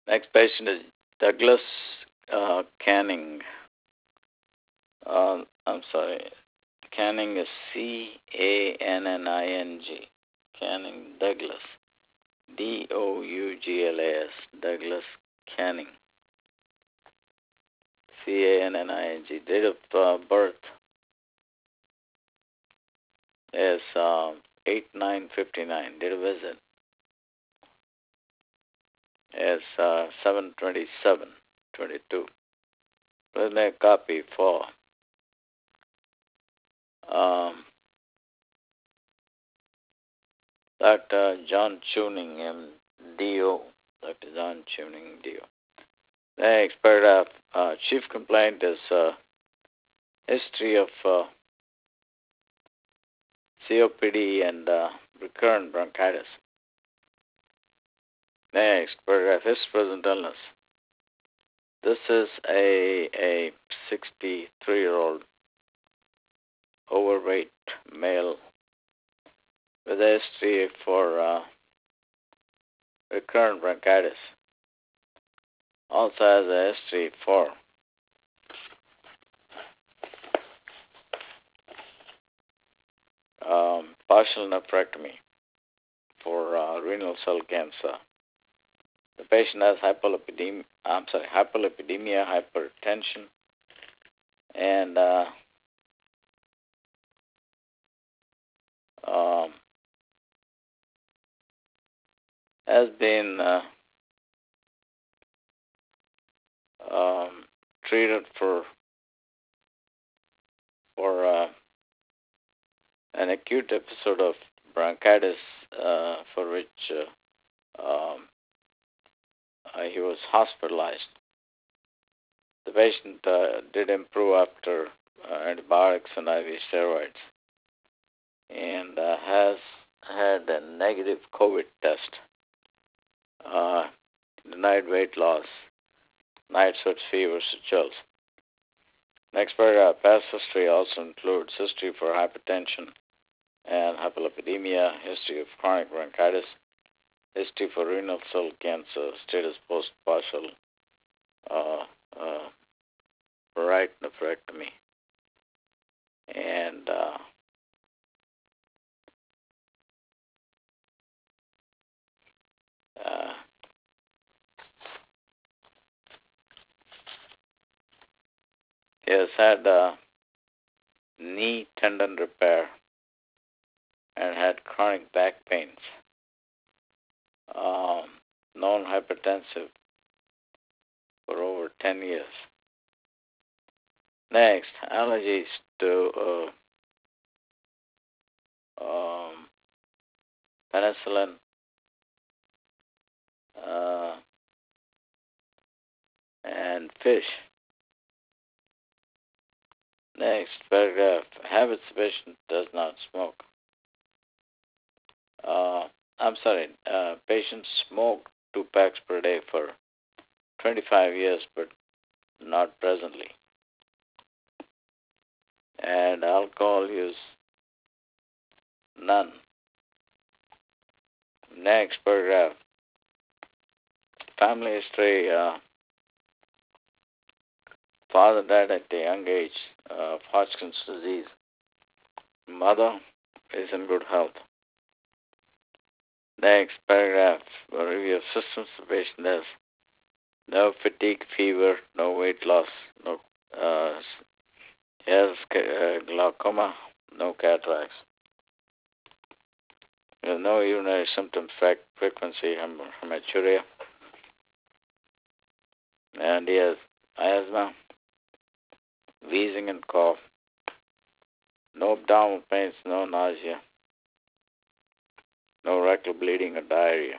Next patient is Douglas Canning. I'm sorry. Canning is Canning. Canning Douglas. Douglas. Douglas Canning. Canning. Date of birth is 8/9/59. Date of visit is 7/27/22. Let's make a copy for um, Dr. John Tuning, M.D.O. Dr. John Tuning, D.O. Next paragraph. Chief complaint is history of COPD and recurrent bronchitis. Next paragraph. His present illness. This is a 63-year-old overweight male with a history for recurrent bronchitis. Also has a history for partial nephrectomy for renal cell cancer. The patient has hyperlipidemia, hypertension, and has been treated for an acute episode of bronchitis for which he was hospitalized. The patient did improve after antibiotics and IV steroids and has had a negative COVID test, denied weight loss, night sweats, fevers, chills. Next paragraph. Past history also includes history for hypertension and hyperlipidemia, history of chronic bronchitis, history for renal cell cancer, status post-partial right nephrectomy, and he has had knee tendon repair and had chronic back pains, known hypertensive for over 10 years. Next, allergies to penicillin, and fish. Next paragraph. Habits patient does not smoke. Patients smoke 2 packs per day for 25 years, but not presently. And alcohol use, none. Next paragraph. Family history. Father died at a young age of Hodgkin's disease. Mother is in good health. Next paragraph. A review of symptoms. The patient has no fatigue, fever, no weight loss, no he has glaucoma, no cataracts. There are no urinary symptoms, frequency, hematuria, and he has asthma, wheezing and cough, no abdominal pains, no nausea, no rectal bleeding or diarrhea,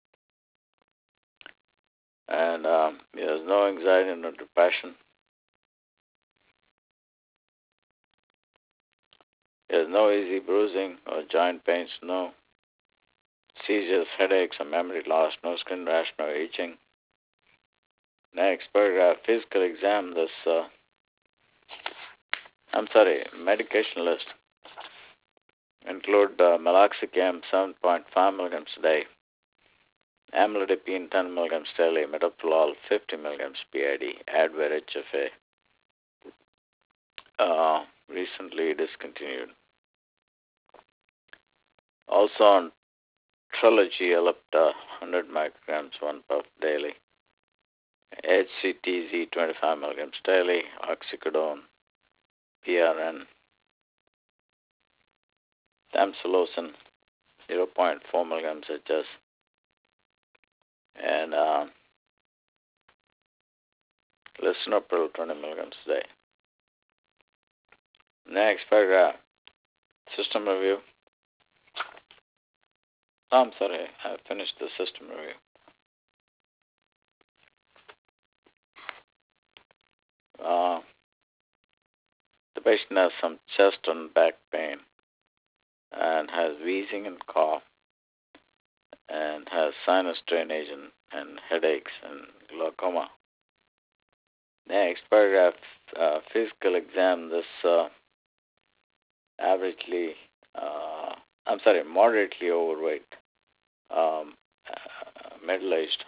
and he has no anxiety, no depression. He has no easy bruising or joint pains, no seizures, headaches, or memory loss, no skin rash, no itching. Next paragraph. Physical exam. Medication list include meloxicam 7.5 milligrams a day amlodipine 10 milligrams daily, metoprolol 50 milligrams PID, Advair HFA, recently discontinued. Also on Trelegy Ellipta 100 micrograms 1 puff daily, HCTZ 25 milligrams daily, oxycodone, PRN, tamsulosin 0.4 milligrams HS, and lisinopril 20 milligrams a day. Next paragraph, system review. Oh, I'm sorry, I finished the system review. The patient has some chest and back pain and has wheezing and cough and has sinus drainage and headaches and glaucoma. Next paragraph, physical exam. This moderately overweight, middle-aged,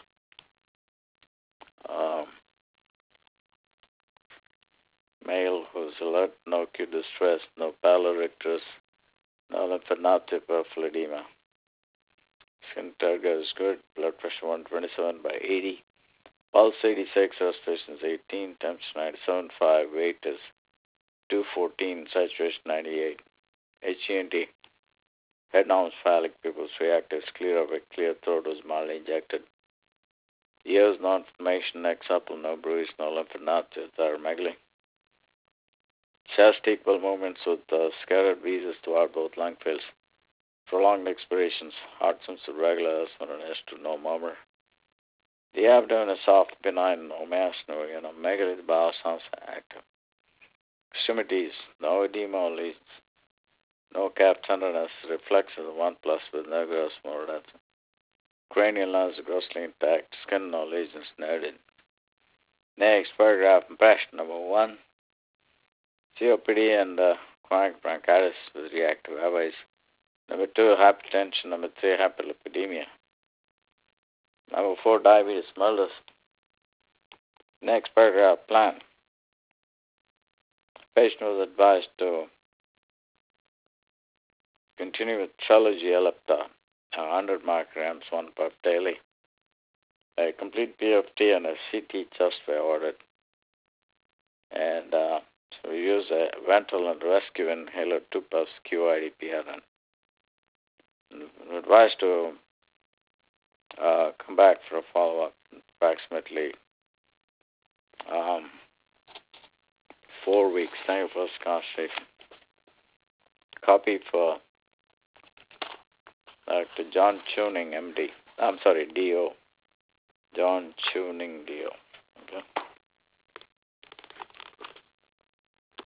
male who's alert, no acute distress, no pallor icterus, no lymphadenopathy, peripheral edema. Skin turgor is good, blood pressure 127 by 80, pulse 86, respiration is 18, temperature 97.5, weight is 214, saturation 98. HENT, head norms, phallic pupils reactive, scleropic, clear throat was mildly injected. Ears, no inflammation, neck supple, no bruise, no lymphadenopathy, thyromegaly. Chest equal movements with scattered wheezes throughout both lung fields. Prolonged expirations, heart symptoms regular, asthma and S2, no murmur. The abdomen is soft, benign, no mass, no megaly, the bowel sounds active. Extremities, no edema or lesions. No calf tenderness, reflexes 1+ with no gross motor. That's cranial nerves grossly intact, skin no lesions noted. Next paragraph, impression number 1. COPD and chronic bronchitis with reactive airways. Number 2, hypertension. Number 3, hyperlipidemia. Number 4, diabetes mellitus. Next paragraph, plan. Patient was advised to continue with Trelegy Ellipta, 100 micrograms, 1 puff daily. A complete PFT and a CT chest were ordered. And so we use a ventral and rescue inhaler 2 puffs QID PRN. We're advised to come back for a follow-up approximately 4 weeks. Thank you for this conversation. Copy for Dr. John Tuning, MD. I'm sorry, DO. John Tuning, DO. Okay.